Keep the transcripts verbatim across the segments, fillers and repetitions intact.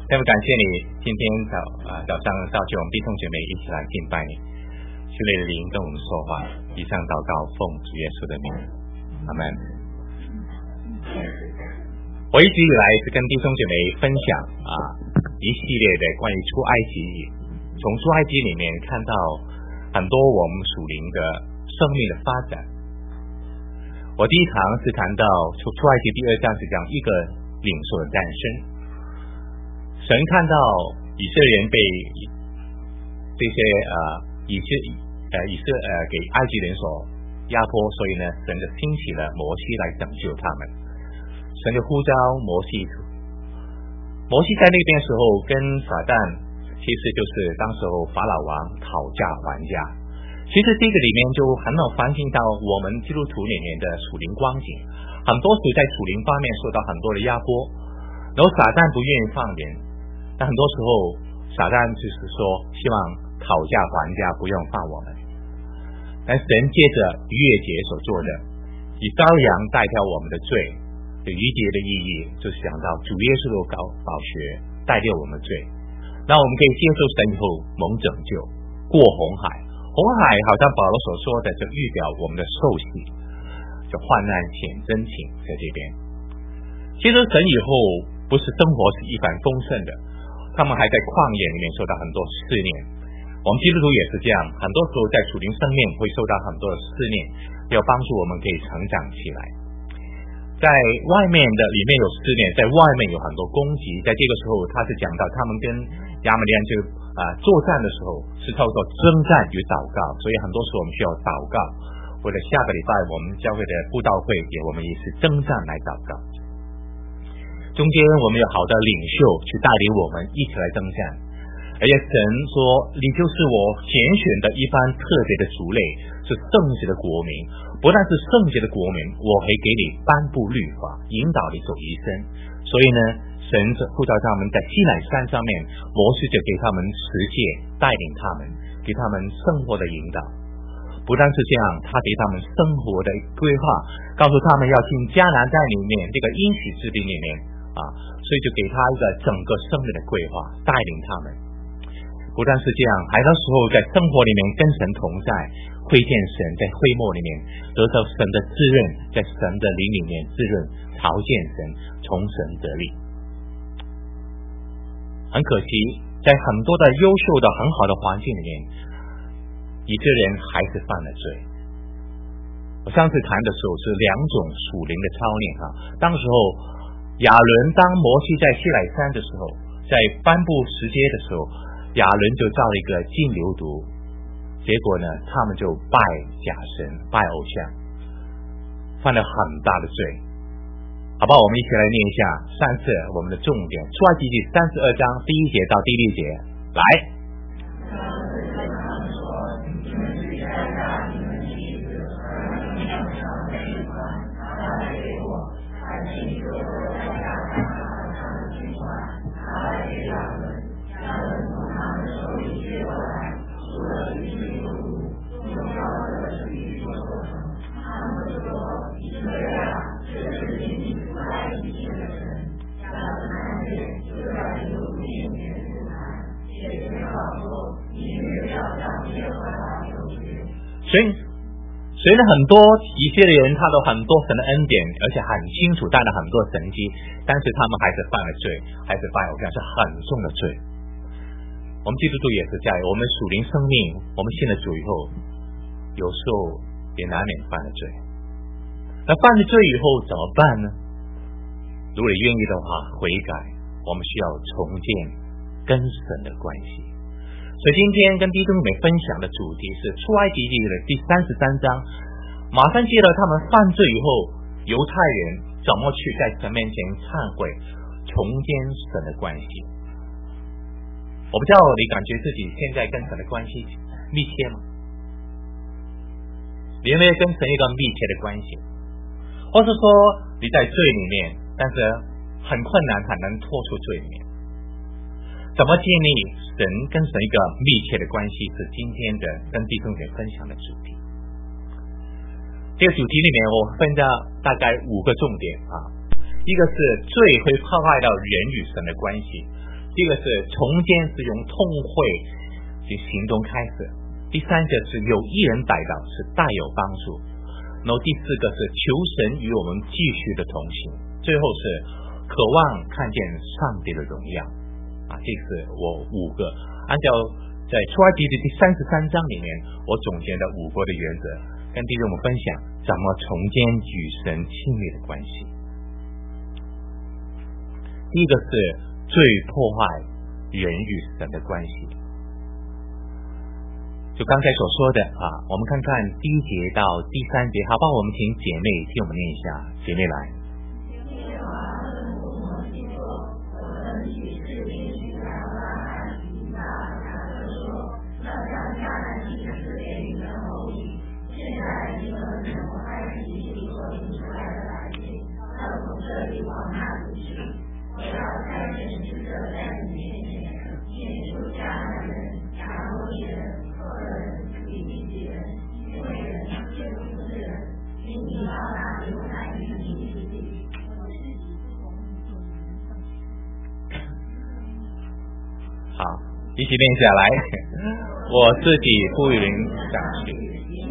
那么感谢你今天早啊早上召集我们弟兄姐妹一起来敬拜你，主你的灵跟我们说话，以上祷告奉主耶稣的名，阿门。我一直以来是跟弟兄姐妹分享啊一系列的关于出埃及，从出埃及里面看到很多我们属灵的生命的发展。我第一堂是谈到出出埃及第二章是讲一个领袖的诞生。神看到以色列人被这些呃以色呃以色呃给埃及人所压迫，所以呢，神就兴起了摩西来拯救他们。神就呼召摩西，摩西在那边的时候跟撒旦，其实就是当时候法老王讨价还价。其实这个里面就很好反映到我们基督徒里面的属灵光景，很多时在属灵方面受到很多的压迫，然后撒旦不愿意放人，但很多时候撒旦就是说希望讨价还价，不用放我们。但神借着逾越节所做的，以羔羊代替我们的罪，逾节的意义就是讲到主耶稣的宝血代替我们的罪，那我们可以接受神以后蒙拯救，过红海。红海好像保罗所说的，就预表我们的受洗，就患难显真情在这边。其实神以后不是生活是一帆风顺的，他们还在旷野里面受到很多试炼。我们基督徒也是这样，很多时候在属灵生命会受到很多的试炼，要帮助我们可以成长起来。在外面的里面有试炼，在外面有很多攻击，在这个时候他是讲到他们跟亚玛力人就啊作战的时候是透过征战与祷告，所以很多时候我们需要祷告。或者下个礼拜我们教会的布道会也我们也是征战来祷告，中间我们有好的领袖去带领我们一起来征战，而且神说你就是我拣选的一番特别的族类，是圣洁的国民，不但是圣洁的国民，我还给你颁布律法，引导你走一生。所以呢，神呼召他们在西乃山上面，摩西就给他们十诫，带领他们，给他们生活的引导。不但是这样，他给他们生活的规划，告诉他们要进迦南在里面这个应许之地里面啊，所以就给他一个整个生命的规划，带领他们。不但是这样，还有时候在生活里面跟神同在，会见神，在会幕里面得到神的滋润，在神的灵里面滋润，朝见神，从神得力。很可惜，在很多的优秀的很好的环境里面，以色列人还是犯了罪。我上次谈的时候是两种属灵的操练啊。当时候亚伦当摩西在西乃山的时候，在颁布十诫的时候，亚伦就造了一个金牛犊，结果呢，他们就拜假神，拜偶像，犯了很大的罪。好吧，我们一起来念一下上次我们的重点，出埃及记三十二章第一节到第六节，来。所以所以呢，很多以色列人他都很多神的恩典，而且很清楚带了很多神迹，但是他们还是犯了罪，还是拜偶像，是很重的罪。我们基督徒也是这样，我们属灵生命，我们信了主以后，有时候也难免犯了罪。那犯了罪以后怎么办呢？如果你愿意的话，悔改，我们需要重建跟神的关系。所以今天跟弟兄们分享的主题是出埃及记的第三十三章，马上接着他们犯罪以后，犹太人怎么去在神面前忏悔，重建神的关系。我不知道你感觉自己现在跟神的关系密切吗？你有没有跟神一个密切的关系？或是说你在罪里面，但是很困难很难脱出罪里面，怎么建立神跟神一个密切的关系，是今天的跟弟兄姐妹分享的主题。这个主题里面我分到大概五个重点啊，一个是罪会破坏到人与神的关系， 第一个是重建是用痛悔及行动开始，第三个是有一人带到是大有帮助，然后第四个是求神与我们继续的同行，最后是渴望看见上帝的荣耀啊，这是我五个按照在出埃及的第三十三章里面我总结的五个的原则，跟弟兄们分享怎么重建与神亲密的关系。第一个是最破坏人与神的关系，就刚才所说的啊，我们看看第一节到第三节，好吧，我们请姐妹替我们念一下，姐妹来。好，一起念下来。我自己不允上去。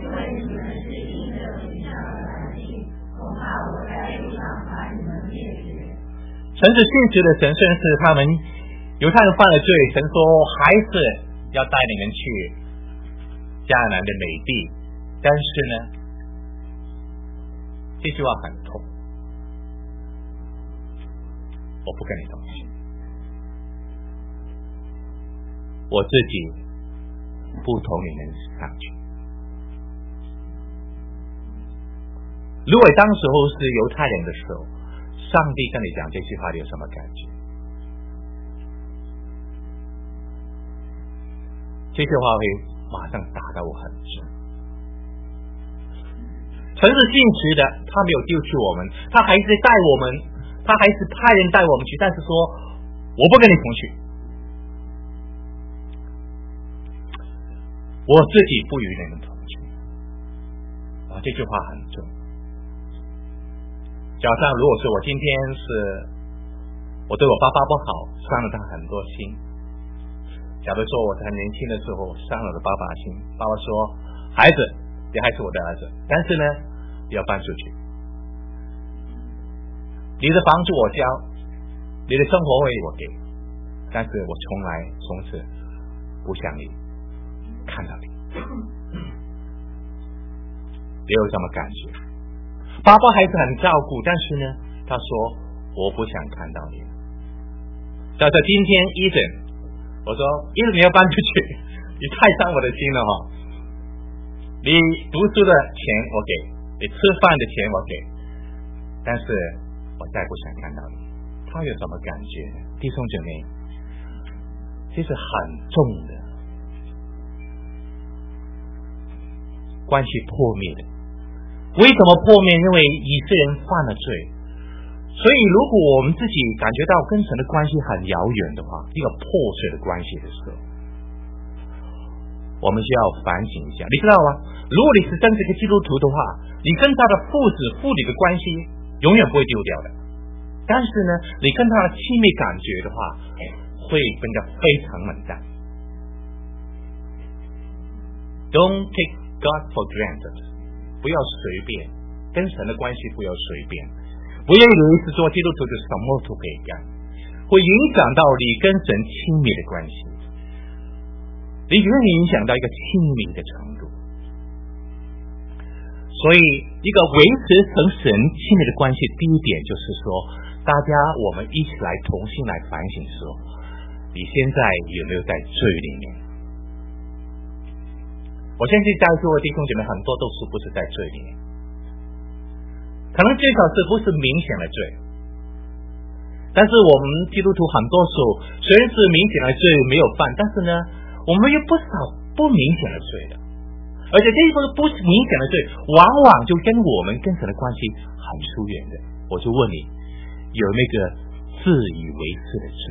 神是信实的神，虽然是他们犹太人犯了罪，神说还是要带你们去迦南的美地，但是呢，这句话很痛，我不跟你同去，我自己不同你们上去。如果当时候是犹太人的时候，上帝跟你讲这句话，你有什么感觉？这句话会马上打到我很重。神是信实的，他没有丢弃我们，他还是带我们，他还是派人带我们去，但是说我不跟你同去，我自己不与你们同去。啊，这句话很重。假设如果是我今天是我对我爸爸不好，伤了他很多心，假如说我在年轻的时候伤了我的爸爸心，爸爸说孩子你还是我的儿子，但是呢要搬出去，你的房子我交，你的生活费我给，但是我从来从此不想你看到你，你有什么感觉？爸爸还是很照顾，但是呢他说我不想看到你。假设今天一整我说一整你要搬出去，你太伤我的心了哈，你读书的钱我给，你吃饭的钱我给，但是我再不想看到你，他有什么感觉？弟兄姐妹，这是很重的，关系破灭的。为什么破灭？因为以色列人犯了罪，所以如果我们自己感觉到跟神的关系很遥远的话，一个破碎的关系的时候，我们需要反省一下。你知道吗？如果你是真是个基督徒的话，你跟他的父子父女的关系永远不会丢掉的，但是呢你跟他的亲密感觉的话会变得非常冷淡。 Don't take God for granted， 不要随便跟神的关系，不要随便，不要以为是做基督徒就什么都可以干，会影响到你跟神亲密的关系，你会影响到一个亲密的程度。所以一个维持跟神亲密的关系，第一点就是说，大家我们一起来同心来反省说，你现在有没有在罪里面？我相信在座的弟兄姐妹很多都是不是在罪里面，可能最少是不是明显的罪，但是我们基督徒很多时候虽然是明显的罪没有犯，但是呢我们有不少不明显的罪的，而且这一个不明显的罪往往就跟我们跟神的关系很疏远的。我就问你，有那个自以为是的罪，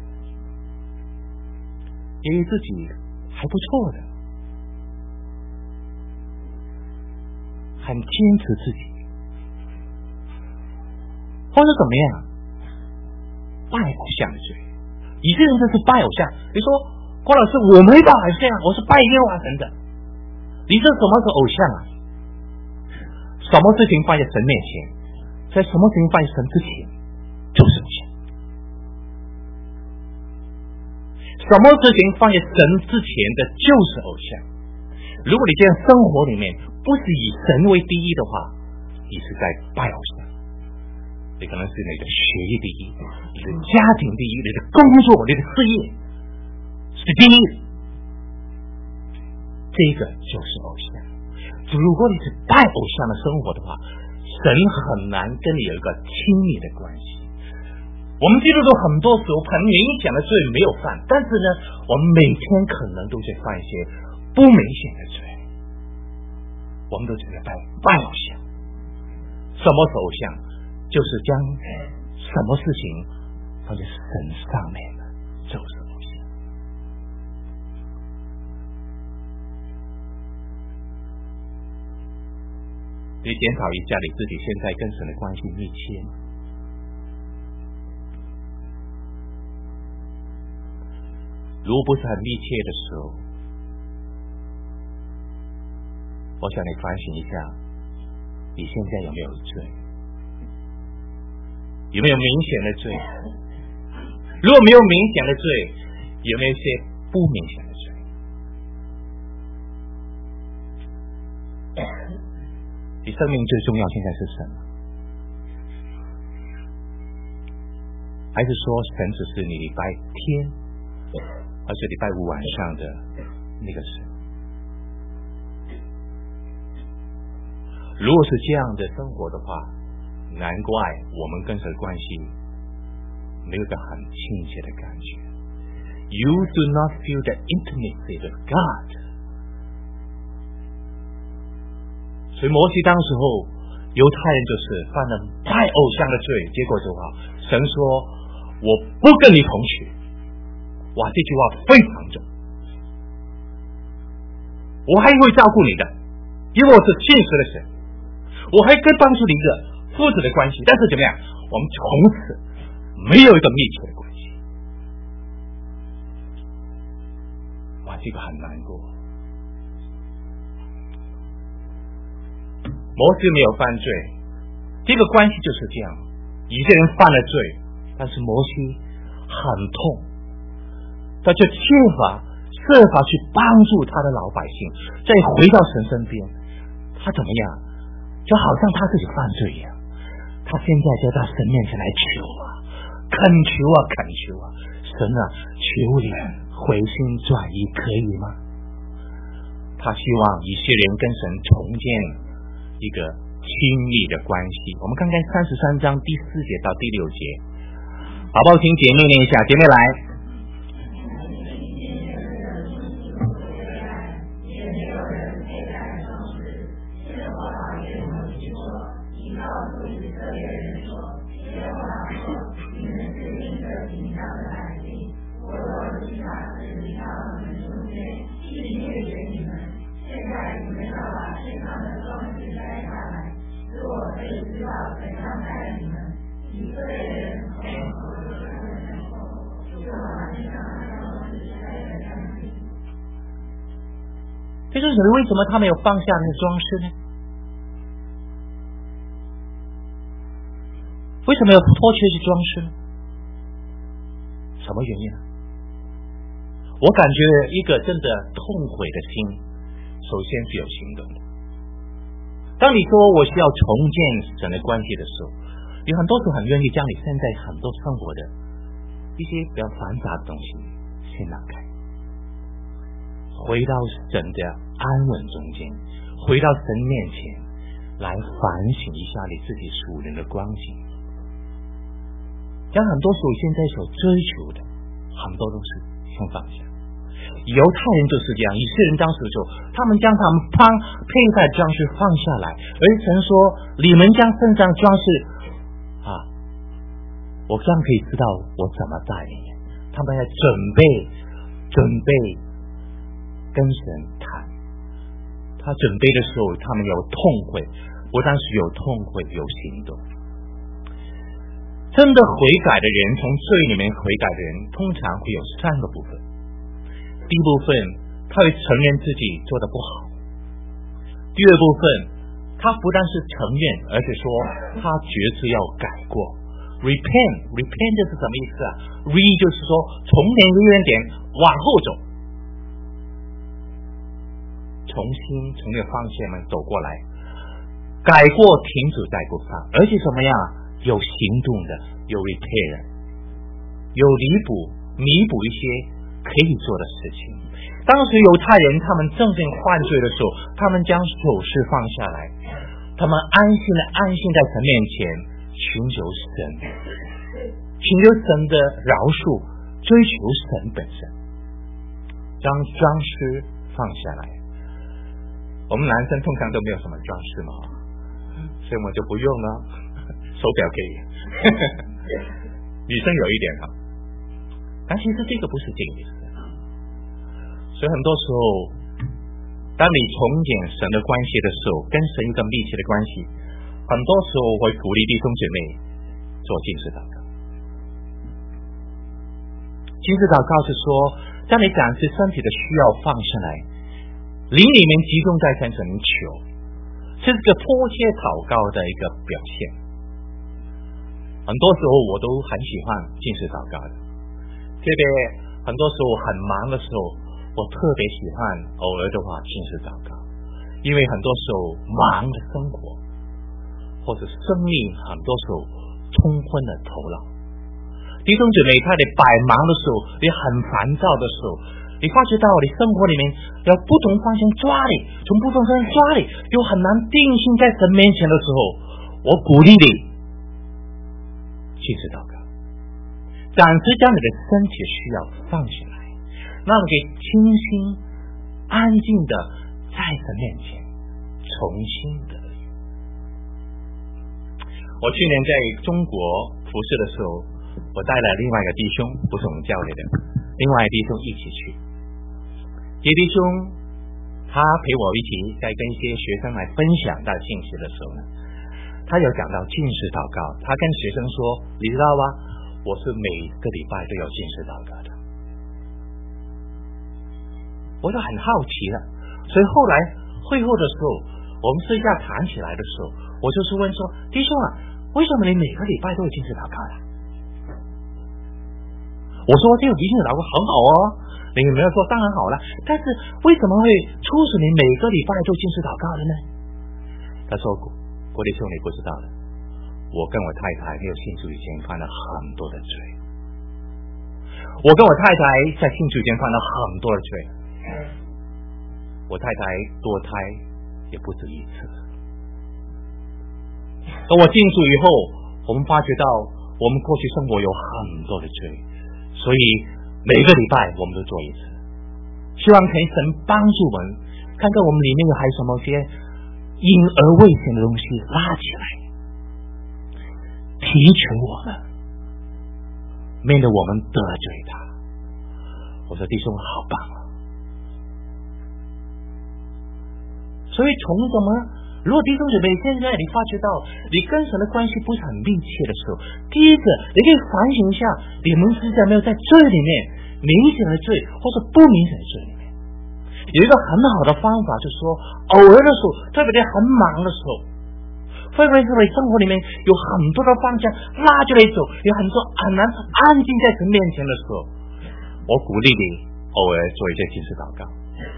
因为自己还不错的，很坚持自己，或者怎么样，外不像的罪， 以色列人这是拜偶像。你说郭老师，我没拜偶像，我是拜耶和华神的。你这什么是偶像啊？什么事情放在神面前，在什么事情放在神之前，就是偶像。什么事情放在神之前的就是偶像。如果你这样生活里面不是以神为第一的话，你是在拜偶像。你可能是你的学业第一，你的家庭第一，你的工作，你的事业是第一，这个就是偶像。如果你是拜偶像的生活的话，神很难跟你有一个亲密的关系。我们基督徒很多时候很明显的罪没有犯，但是呢，我们每天可能都在犯一些不明显的罪，我们都只在拜拜偶像。什么是偶像？就是将什么事情放在神上面的，就是偶像。你检讨一下你自己现在跟神的关系密切吗？如果不是很密切的时候，我想你反省一下，你现在有没有罪？有没有明显的罪？如果没有明显的罪，有没有一些不明显的罪？你生命最重要现在是什么？还是说神只是你礼拜天而且礼拜五晚上的那个神？如果是这样的生活的话，难怪我们跟神的关系没有一个很亲切的感觉。You do not feel the intimacy of God。 所以摩西当时候犹太人就是犯了拜偶像的罪，结果的话神说我不跟你同去。哇，这句话非常重，我还会照顾你的，因为我是信实的神，我还跟帮助你一个父子的关系。但是怎么样，我们从此没有一个密切的关系。哇，这个很难过。摩西没有犯罪，这个关系就是这样，一个人犯了罪，但是摩西很痛，他就设法设法去帮助他的老百姓，再回到神身边。他怎么样，就好像他自己犯罪一样，他现在就到神面前来求啊，恳求啊，恳求啊，神啊，求你回心转意，可以吗？他希望以色列人跟神重建一个亲密的关系。我们看看三十三章第四节到第六节，好不好？请姐妹念一下，姐妹来。这就是为什么他没有放下那个装饰呢？为什么要脱去这装饰呢？什么原因呢？我感觉一个真的痛悔的心，首先是有行动的。当你说我需要重建神的关系的时候，你很多时候很愿意将你现在很多生活的一些比较繁杂的东西先拿开，回到神的安稳中间，回到神面前来反省一下你自己属灵的光景。将很多时候现在所追求的很多东西先放下。犹太人就是这样，以色列人当时就他们将他们帮佩戴装饰放下来，而神说你们将身上装饰啊，我这样可以知道我怎么带领。他们在准备准备跟神谈，他准备的时候他们有痛悔，不但是有痛悔，有行动。 真的悔改的人，从罪里面悔改的人，通常会有三个部分。第一部分，他会承认自己做的不好；第二部分，他不但是承认，而且说他决志要改过。Repent, repent 是什么意思啊 ？Re 就是说从哪个原点往后走，重新从那个方向们走过来，改过停止在不上，而且怎么样？有行动的，有 repair， 有弥补弥补一些可以做的事情。当时犹太人他们正正犯罪的时候，他们将手势放下来，他们安心的安心在神面前寻求神，寻求神的饶恕，追求神本身，将装饰放下来。我们男生通常都没有什么装饰嘛，所以我们就不用了。手表可以女生有一点哈，但其实这个不是这个意思。所以很多时候当你重建神的关系的时候，跟神一个密切的关系，很多时候会鼓励弟兄姐妹做禁食祷告。禁食祷告是说当你感知身体的需要放下来，灵里面集中在神神求，这是个迫切祷告的一个表现。很多时候我都很喜欢禁食祷告的，特别很多时候很忙的时候，我特别喜欢偶尔的话禁食祷告，因为很多时候忙的生活或者生命很多时候冲昏了头脑。弟兄姐妹，在你百忙的时候，你很烦躁的时候，你发觉到你生活里面要不同方向抓你，从不同方向抓你，又很难定心在神面前的时候，我鼓励你禁食祷告，暂时将你的身体需要放下来，让你可以清心安静的在神面前重新的。我去年在中国服侍的时候，我带了另外一个弟兄，不是我们教会的，另外一个弟兄一起去。这弟兄他陪我一起在跟一些学生来分享到信息的时候呢，他有讲到禁食祷告，他跟学生说，你知道吗？我是每个礼拜都有禁食祷告的。我就很好奇了，所以后来会后的时候，我们私下谈起来的时候，我就是问说，弟兄啊，为什么你每个礼拜都有禁食祷告的？我说这个禁食祷告很好哦，你有没有说当然好了，但是为什么会促使你每个礼拜都禁食祷告的呢？他说，郭弟兄你不知道的，我跟我太太没有信主以前犯了很多的罪，我跟我太太在信主以前犯了很多的罪，我太太堕胎也不止一次。等我进主以后，我们发觉到我们过去生活有很多的罪，所以每个礼拜我们都做一次，希望可以神帮助我们，看看我们里面有还有什么些隐而未显的东西拉起来，提取我们，免得我们得罪他。我说弟兄好棒啊！所以从什么？如果弟兄姐妹现在你发觉到你跟神的关系不是很密切的时候，第一个你可以反省一下，你们是在没有在罪里面明显的罪或者不明显的罪里面。有一个很好的方法，就是说偶尔的时候，特别在很忙的时候，会不会是你生活里面有很多的方向拉着你走，有很多很难安静在神面前的时候，我鼓励你偶尔做一些禁食祷告，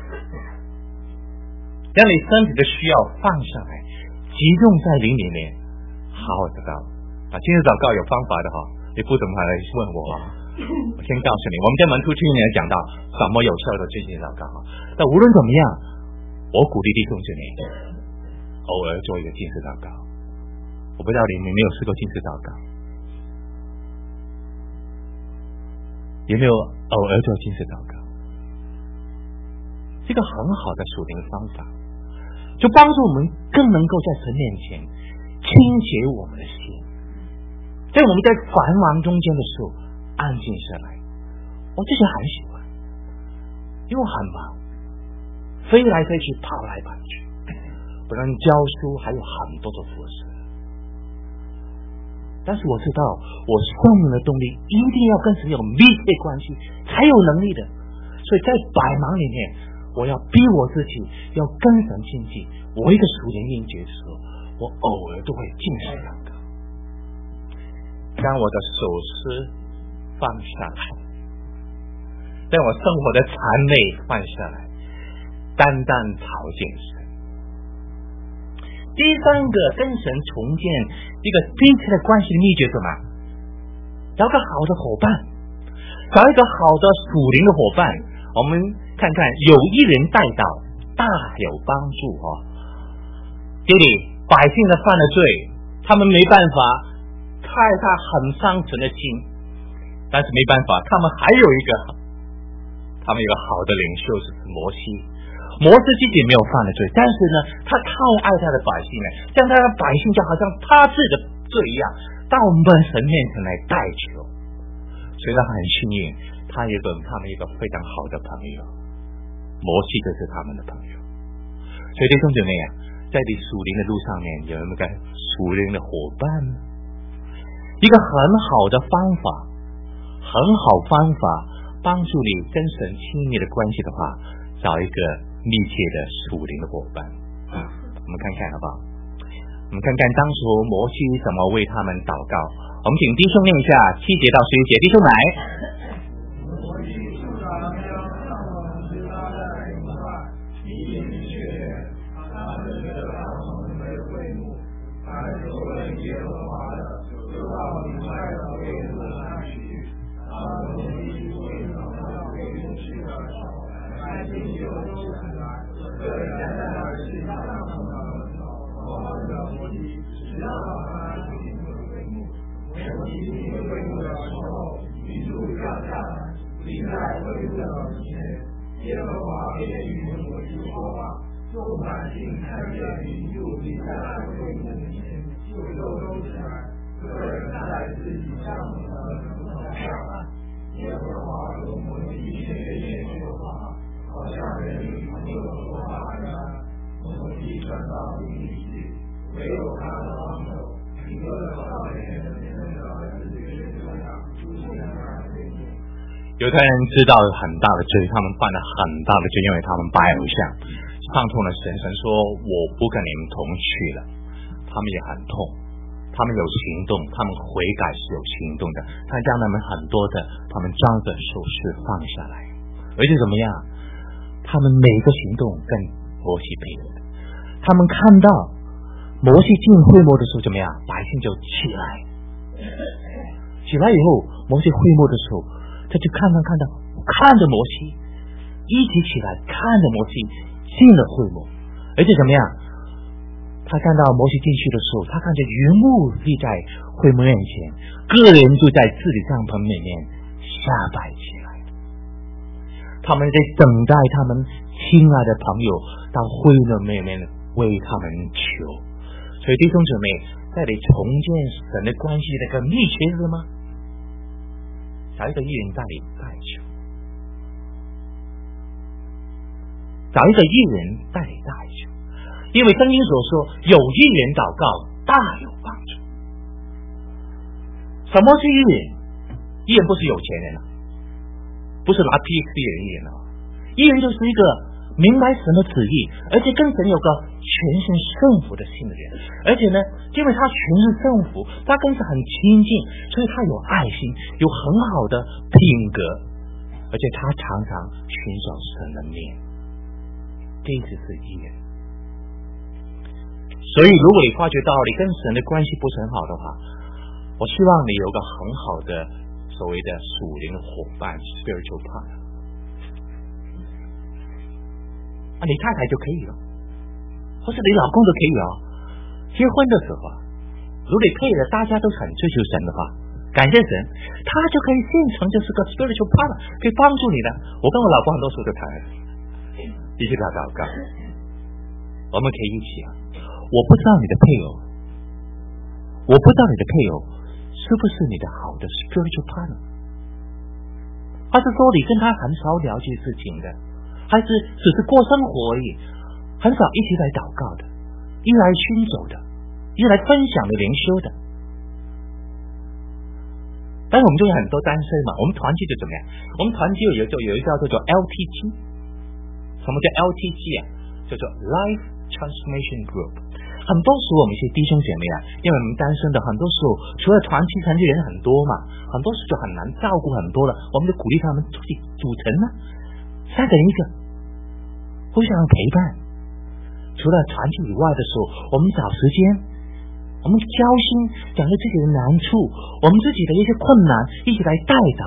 让你身体的需要放下来，集中在灵里面好好祷告啊！禁食祷告有方法的哈，你不怎么来问我啊？我先告诉你，我们在门徒去年讲到什么有效的禁食祷告哈。但无论怎么样，我鼓励弟兄姐妹偶尔做一个禁食祷告。我不知道你们有没有试过禁食祷告，有没有偶尔做禁食祷告？这个很好的属灵方法，就帮助我们更能够在神面前清洁我们的心，在我们在繁忙中间的时候安静下来。我自己很喜欢，因为我很忙，飞来飞去，跑来跑去，不但教书，还有很多的服饰。 但是我知道我生命的动力一定要跟神有密切关系才有能力的，所以在百忙里面我要逼我自己要跟神亲近。我一个属灵应节的时候，我偶尔都会进食祷告， 将我的手势放下来，将我生活的残累放下来，单单朝见神。 第三个跟神重建一个彼此的关系的秘诀是什么？找个好的伙伴，找一个好的属灵的伙伴。我们看看有一人带到，大有帮助哦。弟弟，百姓的犯了罪，他们没办法，害他很伤神的心，但是没办法，他们还有一个，他们有个好的领袖是摩西。摩西自己没有犯了罪，但是呢，他靠爱他的百姓呢，将他的百姓就好像他自己的罪一样，到我们神面前来代求。所以他很幸运，他有个他们一个非常好的朋友，摩西就是他们的朋友。所以弟兄姊妹啊，在你属灵的路上面有那个属灵的伙伴，一个很好的方法，很好方法帮助你跟神亲密的关系的话，找一个密切的属灵的伙伴。我们看看好不好？我们看看当初摩西怎么为他们祷告。我们请弟兄念一下七节到十一节，弟兄来。 犹太人知道很大的罪，他们犯了很大的罪，因为他们拜偶像，唱痛了神。神说我不跟你们同去了，他们也很痛，他们有行动，他们悔改是有行动的，他将他们很多的他们装着手势放下来，而且怎么样，他们每个行动跟摩西配合的。他们看到摩西进会幕的时候怎么样，百姓就起来，起来以后摩西会幕的时候，他就看看看到看着摩西一起起来，看着摩西进了会幕，而且怎么样，他看到摩西进去的时候，他看着云雾立在会幕面前，个人就在自己帐篷里面下拜起来，他们在等待他们亲爱的朋友到会幕面前为他们求。所以弟兄姊妹，在你重建神的关系的一个秘诀是什么？找一个艺人带你代求，找一个艺人带你代求，因为圣经所说有艺人祷告大有帮助。什么是艺人？艺人不是有钱人啊，不是拿 P X D 的艺人啊，艺人就是一个明白神的旨意，而且跟神有个全身顺服的心的人，而且呢，因为他全身顺服，他跟神很亲近，所以他有爱心，有很好的品格，而且他常常寻找神的面，这就是艺人。所以如果你发觉到你跟神的关系不是很好的话，我希望你有个很好的所谓的属灵的伙伴 spiritual partner，啊，你太太就可以了，或是你老公都可以哦。结婚的时候啊，如果你配的大家都很追求神的话，感谢神，他就可以现成就是个 spiritual partner， 可以帮助你的。我跟我老婆很多时候都谈，一起祷告，我们可以一起啊。我不知道你的配偶，我不知道你的配偶是不是你的好的 spiritual partner， 还是说你跟他很少了解事情的，还是只是过生活而已，很少一起来祷告的，一来寻走的，一来分享的灵修的。 但是我们就有很多单身嘛，我们团契就怎么样？我们团契有一个有一个叫做 L T G， 什么叫 L T G 啊？叫做 Life Transformation Group。很多时候我们一些弟兄姐妹啊，因为我们单身的，很多时候除了团契团契人很多嘛，很多时候就很难照顾很多了，我们就鼓励他们自己组成呢，三个人一个，互相陪伴。除了团契以外的时候，我们找时间，我们交心，讲着自己的难处，我们自己的一些困难，一起来带到，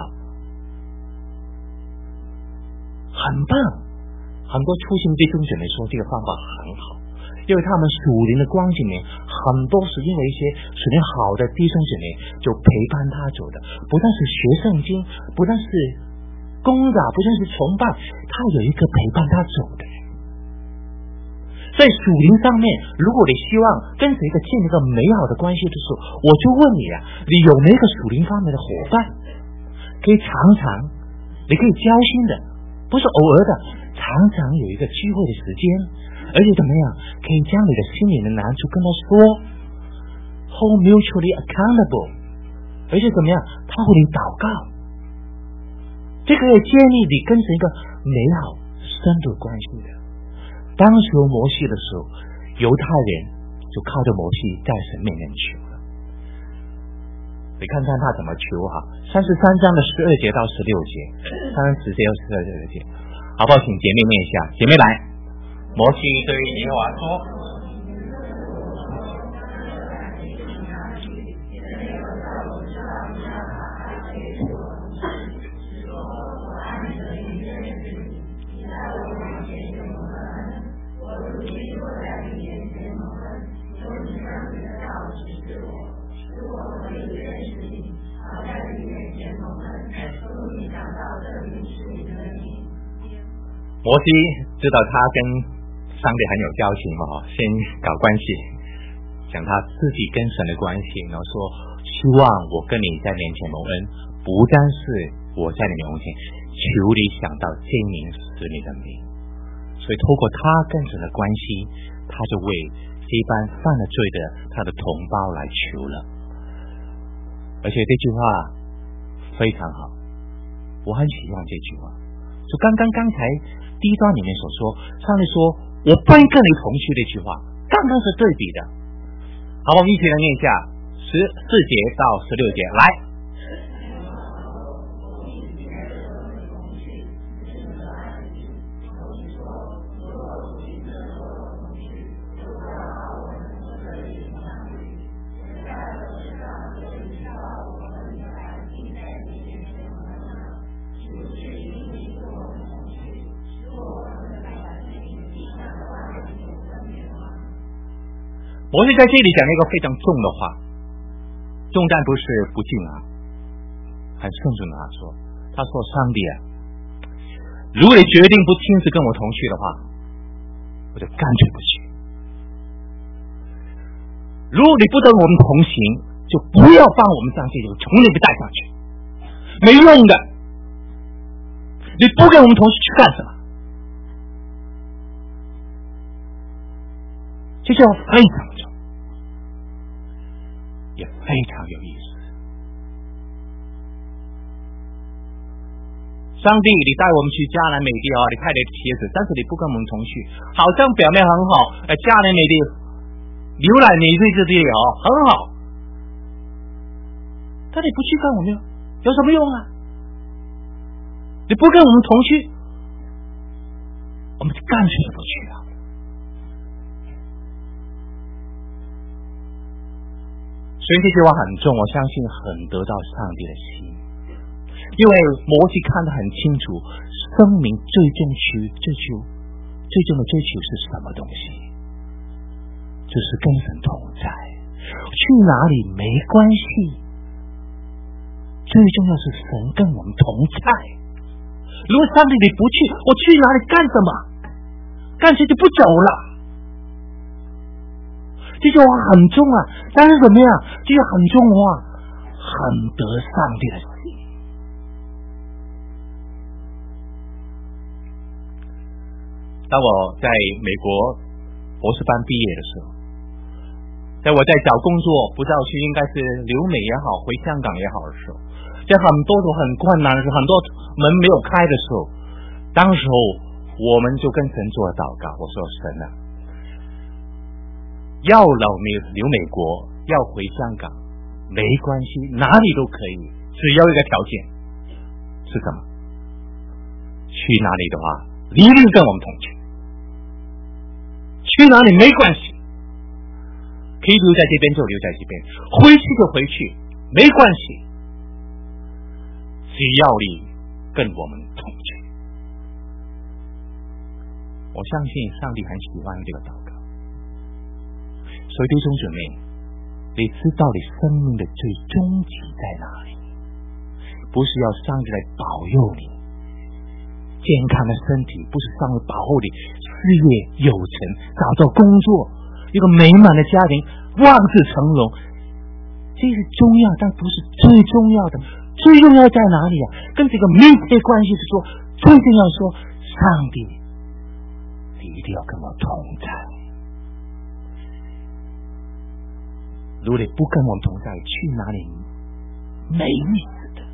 很棒。很多初心弟兄姐妹说这个方法很好，因为他们属灵的光景里面，很多是因为一些属灵好的弟兄姐妹就陪伴他走的，不但是学圣经，不但是攻打，不但是崇拜，他有一个陪伴他走的人。在属灵上面，如果你希望跟谁一个建立一个美好的关系的时候，我就问你啊，你有没有一个属灵方面的伙伴，可以常常你可以交心的，不是偶尔的，常常有一个聚会的时间，而且怎么样，可以将你的心里的难处跟他说 ，hold mutually accountable， 而且怎么样，他会你祷告，这个也建立你跟谁一个美好深度关系的。当时摩西的时候，犹太人就靠着摩西在神面前求了。你看看他怎么求哈，三十三章的十二节到十六节，三十节到十二节，好不好？请姐妹念一下，姐妹来。摩西对耶和华说：“摩西知道他跟上帝很有交情嘛，先搞关系，讲他自己跟神的关系，然后说希望我跟你在面前蒙恩，不但是我在你面前，求你想到证明是你的名。所以透过他跟神的关系，他就为这般犯了罪的他的同胞来求了。而且这句话非常好，我很喜欢这句话。就刚刚刚才第一段里面所说，上帝说我不跟你同去这句话，刚刚是对比的。好，我们一起来念一下十四节到十六节，来。摩西在这里讲了一个非常重的话，重担不是不敬啊，很慎重的他说，他说上帝啊，如果你决定不亲自跟我同去的话，我就干脆不去；如果你不跟我们同行，就不要帮我们上去，就从你不带上去，没用的。你不跟我们同去去干什么？这叫非常重，也非常有意思。上帝，你带我们去迦南美地哦，你派你的帖子，但是你不跟我们同去，好像表面很好，呃，迦南美地牛奶美味之地哦，很好，但你不去跟我们有什么用啊？你不跟我们同去，我们就干脆就不去了。所以这句话很重，我相信很得到上帝的心，因为摩西看得很清楚，生命最终追追求最终的追求是什么东西，就是跟神同在，去哪里没关系，最重要是神跟我们同在。如果上帝你不去，我去哪里干什么？干脆就不走了。这句话很重啊，但是怎么样？这句很重的话，很得上帝的心。当我在美国博士班毕业的时候，在我在找工作，不知道去应该是留美也好，回香港也好了， 的时候，在很多时候很困难的时候，很多门没有开的时候，当时候我们就跟神做祷告，我说神啊，要老美留美国，要回香港没关系，哪里都可以，只要一个条件是什么？去哪里的话一定跟我们同去，去哪里没关系，可以留在这边就留在这边，回去就回去没关系，只要你跟我们同去。我相信上帝很喜欢这个祷告。所以弟兄姊妹，你知道你生命的最终极在哪里？不是要上帝来保佑你健康的身体，不是上帝保护你事业有成，找到工作，一个美满的家庭，望子成龙，这是重要，但不是最重要的。最重要在哪里啊？跟这个密切关系是说，最重要说，上帝，你一定要跟我同在。如果你不跟我们同在，去哪里没意思的。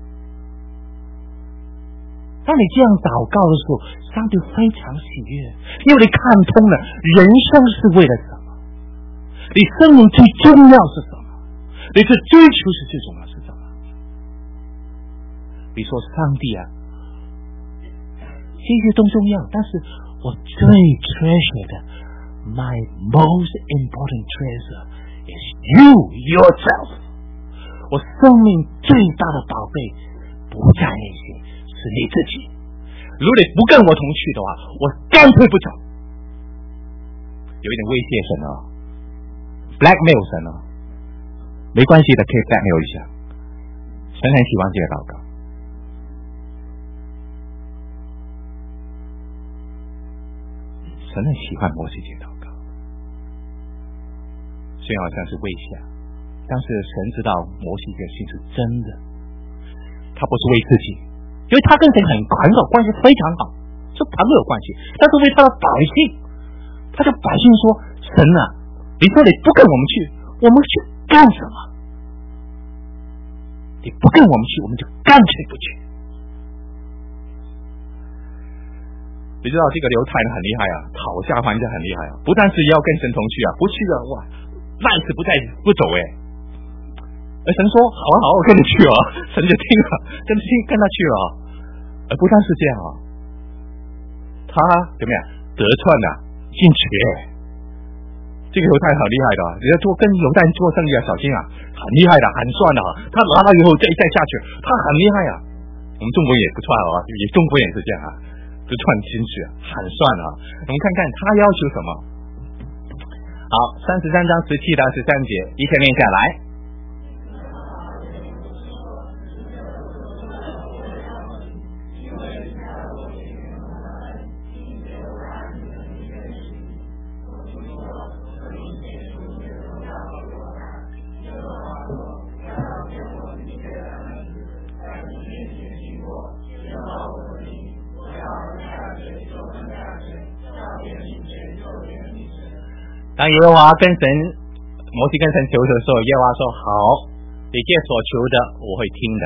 当你这样祷告的时候，上帝非常喜悦，因为你看通了人生是为了什么，你生命最重要是什么，你的追求是最重要是什么。你说上帝啊，这些都重要，但是我最 treasure 的 my most important treasure is you yourself。 我生命最大的宝贝不在那些，是你自己。如果你不跟我同去的话，我干脆不走。有一点威胁神哦 blackmail 神哦，没关系的，可以 blackmail 一下。神很喜欢这个祷告。神很喜欢摩西这个祷告，虽然好像是微笑，但是神知道摩西这个心是真的，他不是为自己，因为他跟神很很好，关系非常好，是朋友关系，但是为他的百姓，他的百姓说，神啊，你说你不跟我们去，我们去干什么？你不跟我们去，我们就干脆不去。你知道这个犹太人很厉害啊，讨价还价很厉害啊，不但是要跟神同去啊，不去了哇，烂死不在不走哎。而神说好啊好啊，我跟你去啊，神就听了，跟听跟他去了啊。而不但是这样啊，他怎么样得寸啊进去哎。这个犹太人很厉害的，人家做跟犹太人做生意啊，小心啊，很厉害的，很算的，他拿了以后再再下去，他很厉害啊。我们中国也不算啊，也中国也是这样啊。就串进去很算啊，我们看看他要求什么。好，三十三章十七到十三节，一起念下来。当耶和华跟神摩西跟神求的时候，耶和华说好，你这所求的我会听的，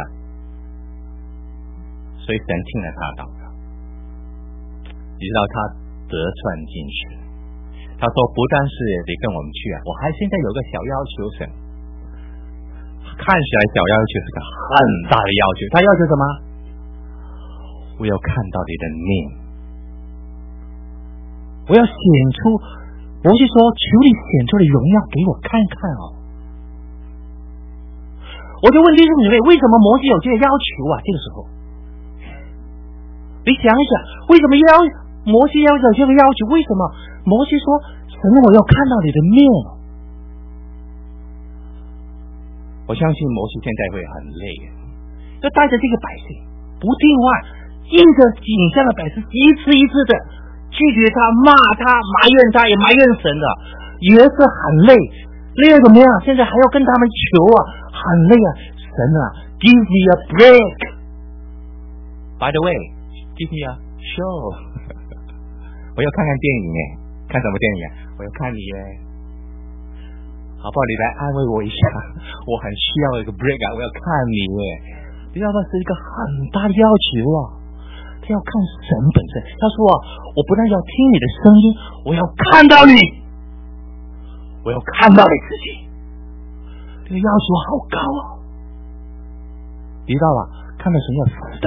所以神听了他的祷告。你知道他得寸进尺，他说不但是你跟我们去啊，我还现在有个小要求，神看起来小要求是个很大的要求，他要求什么？我要看到你的面，我要显出，摩西说求你显出的荣耀给我看看哦。我就问弟兄姊妹，为什么摩西有这个要求啊？这个时候你想一想，为什么要摩西要有这个要求？为什么摩西说神我要看到你的面？我相信摩西现在会很累，要带着这个百姓不听话，印着景象的百姓一次一次的拒绝他，骂他，埋怨他，也埋怨神的，也是很累。累怎么样？现在还要跟他们求啊，很累啊！神啊 ，give me a break. By the way, give me a show. 我要看看电影耶，看什么电影啊？我要看你耶。 好不好？你来安慰我一下，我很需要一个 break 啊！我要看你耶，你知道吗？是一个很大的要求啊！他要看神本身。他说啊，我不但要听你的声音，我要看到你，我要看到你自己。这个要求好高啊！你知道吧？看到神要死的。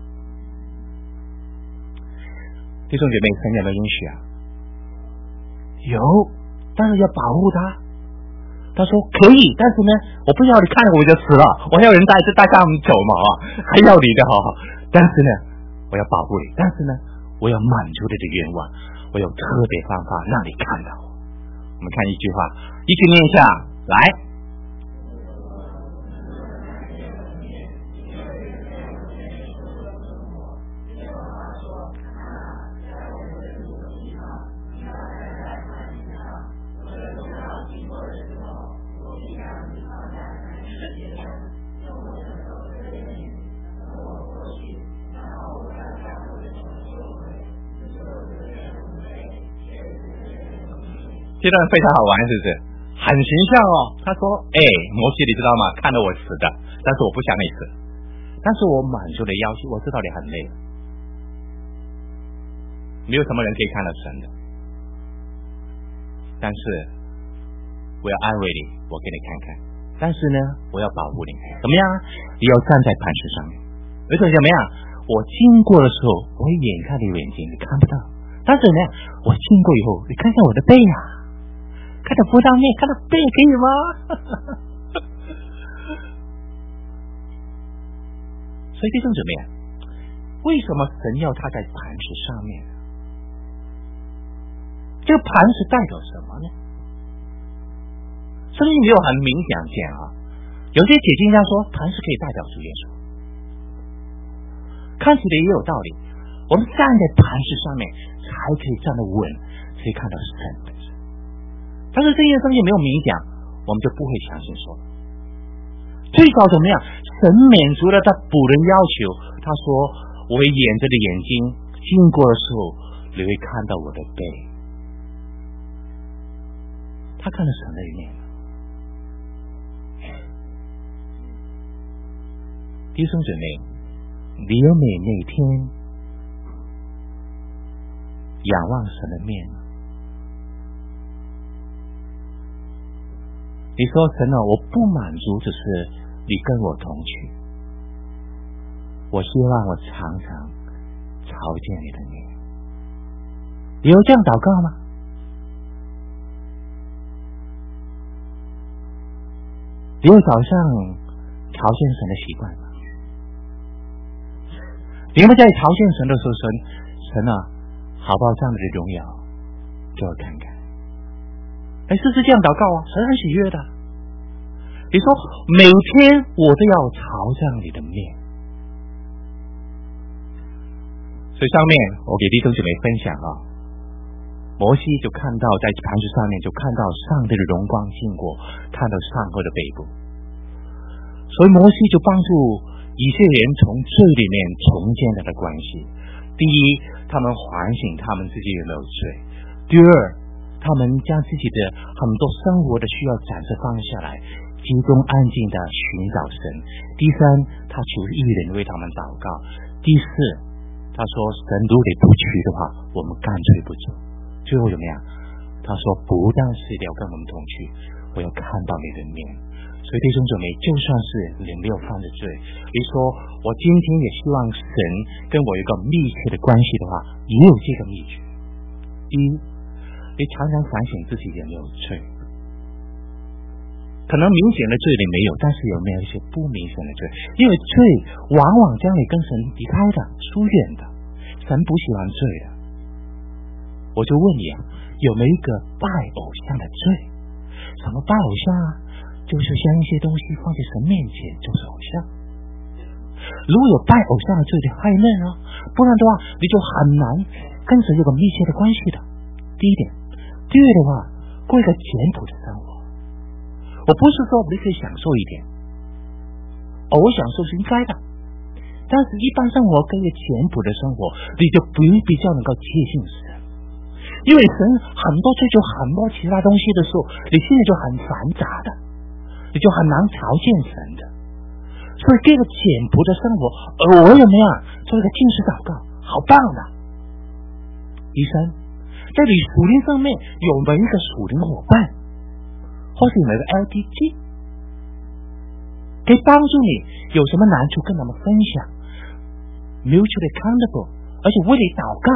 弟兄姐妹，神有没有允许啊？有，但是要保护他。他说可以，但是呢，我不要你看我就死了，我要人带着带上走嘛啊，还要你的好好。但是呢，我要保护你，但是呢，我要满足你的愿望，我有特别方法让你看到。我们看一句话，一起念一下，来。这段非常好玩，是不是？很形象哦。他说：“哎，摩西，你知道吗？看到我死的，但是我不想你死，但是我满足了要求。我知道你很累了，没有什么人可以看到神的，但是我要安慰你，我给你看看。但是呢，我要保护你，怎么样？你要站在磐石上面，而且怎么样？我经过的时候，我眼看你眼睛，你看不到。但是呢，我经过以后，你看看我的背呀、啊。”看到葡萄面，看到背可以吗？所以弟兄姊妹，为什么神要他在磐石上面？这个磐石代表什么呢？圣经没有很明显讲啊。有些解经家说，磐石可以代表主耶稣，看起来也有道理。我们站在磐石上面，才可以站得稳，可以看到神本身。但是这些东西没有明讲，我们就不会相信说。最早怎么样？神满足了他仆人要求，他说：“我会沿着你眼睛经过的时候，你会看到我的背。”他看到神的一面。弟兄姊妹，你有没有那天仰望神的面呢？你说神啊，我不满足只是你跟我同去，我希望我常常朝见你的面。你有这样祷告吗？你有早上朝见神的习惯吗？你有没有在朝见神的时候，神神啊，好不好？这样的荣耀给我看看。哎，是不是这样祷告啊？神很喜悦的。你说每天我都要朝向你的面，所以上面我给弟兄姐妹分享啊，摩西就看到在磐石上面就看到上帝的荣光经过，看到上后的背部，所以摩西就帮助以色列人从罪里面重建他的关系。第一，他们反省他们自己有没有罪；第二，他们将自己的很多生活的需要暂时放下来，集中安静的寻找神。第三，他求义人为他们祷告。第四，他说神如果不去的话，我们干脆不走。最后怎么样？他说不但是要跟我们同去，我要看到你的面。所以弟兄姊妹，就算是你没有犯的罪，你说我今天也希望神跟我有一个密切的关系的话，也有这个秘诀。第一，你常常反省自己有没有罪，可能明显的罪你没有，但是有没有一些不明显的罪？因为罪往往将你跟神离开的、疏远的，神不喜欢罪的。我就问你啊，有没有一个拜偶像的罪？什么拜偶像啊？就是将一些东西放在神面前就是偶像。如果有拜偶像的罪的害嫩啊，不然的话你就很难跟神有个密切的关系的。第一点。第二的话，过一个简朴的生活。我不是说你可以享受一点，偶尔享受是应该的，但是一般生活跟一个简朴的生活，你就不比较能够接近神。 因为神很多追求很多其他东西的时候，你现在就很繁杂的，你就很难朝见神的。所以这个简朴的生活，偶尔怎么样做一个禁食祷告，好棒的。第三，在你属灵上面有没有一个属灵伙伴，或是有没有一个 L T G， 可以帮助你有什么难处跟他们分享 ，mutually accountable， 而且为你祷告。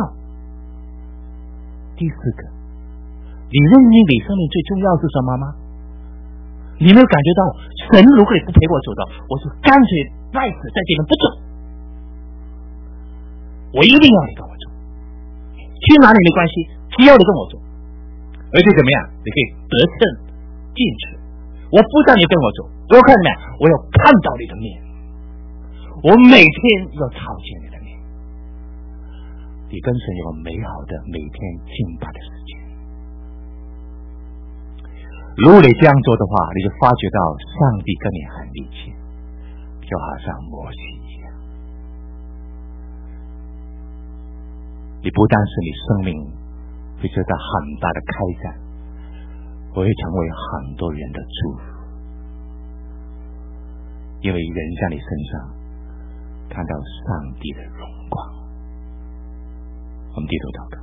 第四个，你认定你生命最重要是什么吗？你没有感觉到神如果你不陪我走的，我就干脆赖死在这边不走，我一定要你跟我走，去哪里没关系，只要你跟我走，而且怎么样，你可以得胜进去。我不让你跟我走，我要看怎么样，我要看到你的面，我每天要朝见你的面，你跟神有美好的每天敬拜的时间。如果你这样做的话，你就发觉到上帝跟你很密切，就好像摩西一样。你不但是你生命会受到很大的开展，会成为很多人的祝福，因为人在你身上看到上帝的荣光。我们低头祷告。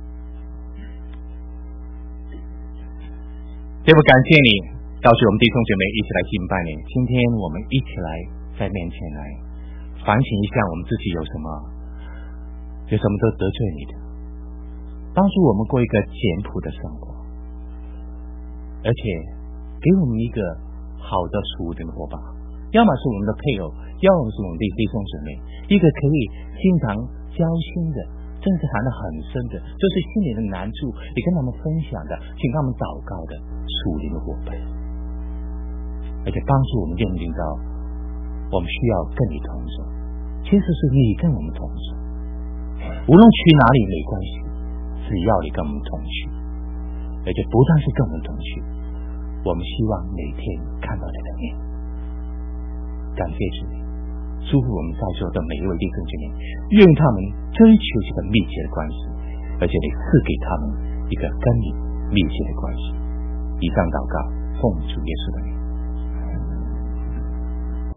天父，感谢你召集我们弟兄姐妹一起来敬拜你。今天我们一起来在面前来反省一下我们自己有什么有什么都得罪你的，帮助我们过一个简朴的生活，而且给我们一个好的属灵的伙伴，要么是我们的配偶，要么是我们的弟兄姊妹，一个可以经常交心的，甚至谈得很深的，就是心里的难处你跟他们分享的，请他们祷告的属灵的伙伴，而且帮助我们认定到我们需要跟你同走，其实是你跟我们同走，无论去哪里没关系，只要你跟我们同去，而且不但是跟我们同去，我们希望每天看到你的面。感谢主，祝福我们在座的每一位弟兄姐妹，愿他们追求这个密切的关系，而且你赐给他们一个跟你密切的关系。以上祷告，奉主耶稣的名。